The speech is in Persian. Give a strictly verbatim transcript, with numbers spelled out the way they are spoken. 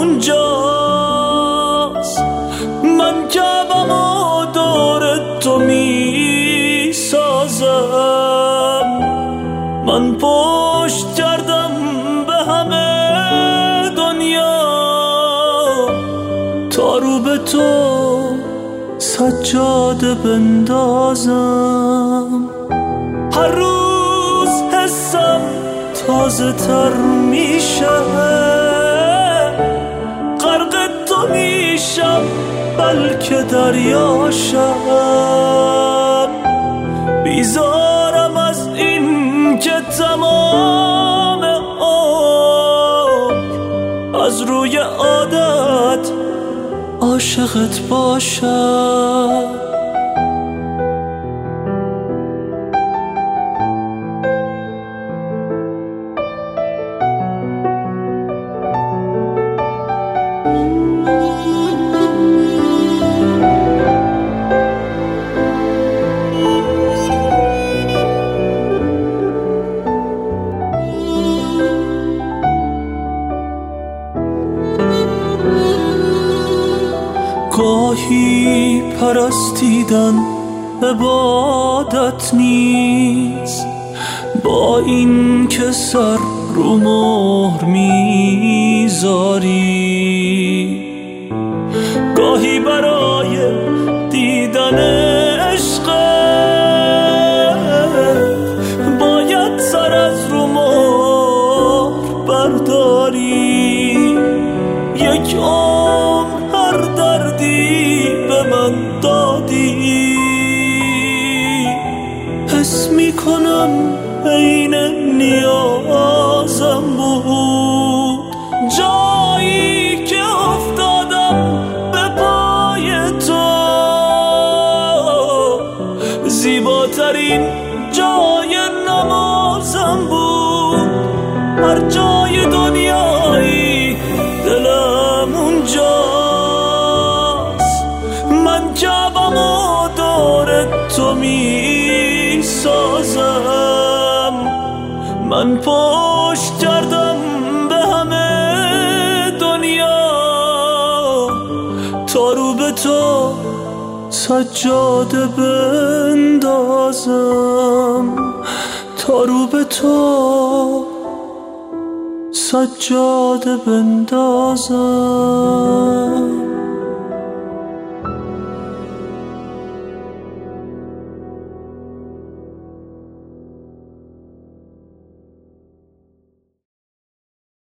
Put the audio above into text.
اونجاست. من کعبم و دور تو می سازم، من پشت کردم به همه دنیا تا رو به تو سجاده بندازم. هر روز حسم تازه تر میشه، غرق تو میشم بلکه دریاشم. بیزارم از این که تمام عمر از روی عادت عاشقت باشم. گاهی پرستیدن عبادت نیست، با این که سر رو مهر میذاری. گاهی برای دیدن عشقت باید سر از رو مهر برداری. یک عمر هر دردی به من دادی، حس میکنم عین نیازم بود. جایی که افتادم به پای تو، زیباترین جای نمازم بود. هر جای دنیایی دلم اونجاست. من کعبم و دور تو می سازم، من پشت کردم به همه دنیا تا رو به تو سجاده بندازم. تا رو به تو سجاده بندازم.